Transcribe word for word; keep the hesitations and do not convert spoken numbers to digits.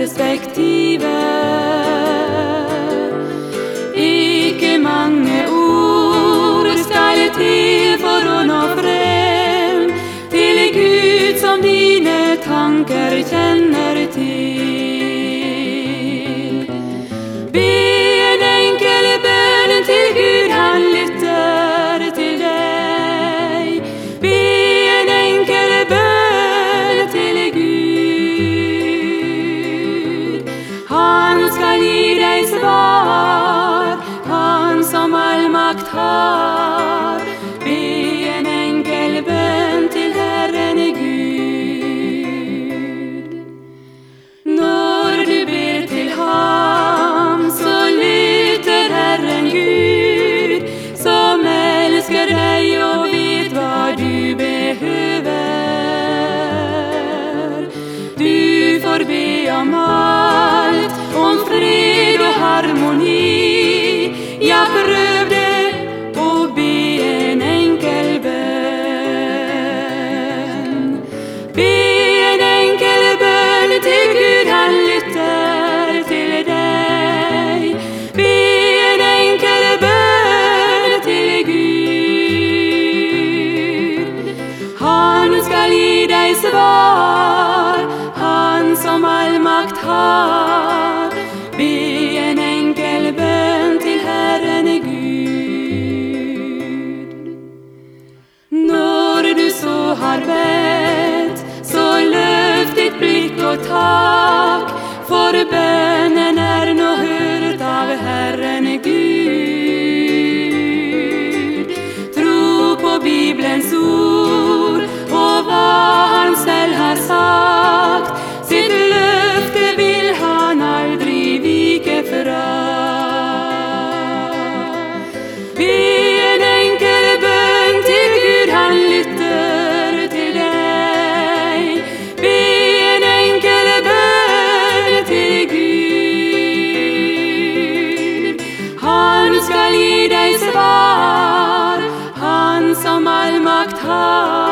perspektivet. Ikke mange ord skal til for å nå frem til Gud som dine tanker kjenner til. Be en enkel bønn til Gud, han lytter til deg. Be en enkel bønn til Gud. Han skal gi deg svar, han som all makt har. Be en enkel bønn til Herren Gud. Når du ber til ham, så lytter Herren Gud, som elsker deg og vet hva du behøver. Du får be om alt, om fred og harmoni. Ja, prøv det og be en enkel bønn. Be en enkel bønn til Gud, han lytter til deg. Be en enkel bønn til Gud. Han skal gi deg svar, han som all makt har. Be en enkel bønn til Herren Gud. Når du så har bedt, så løft ditt blikk og takk, for bønnen er nå hørt av Herren Gud. Tro på Bibelens ord og hva han selv har sagt. Sitt løfte vil han aldri vike fra. Be en enkel bønn til Gud, han lytter til deg. Be en enkel bønn til Gud. Han skal gi deg svar, han som all makt har.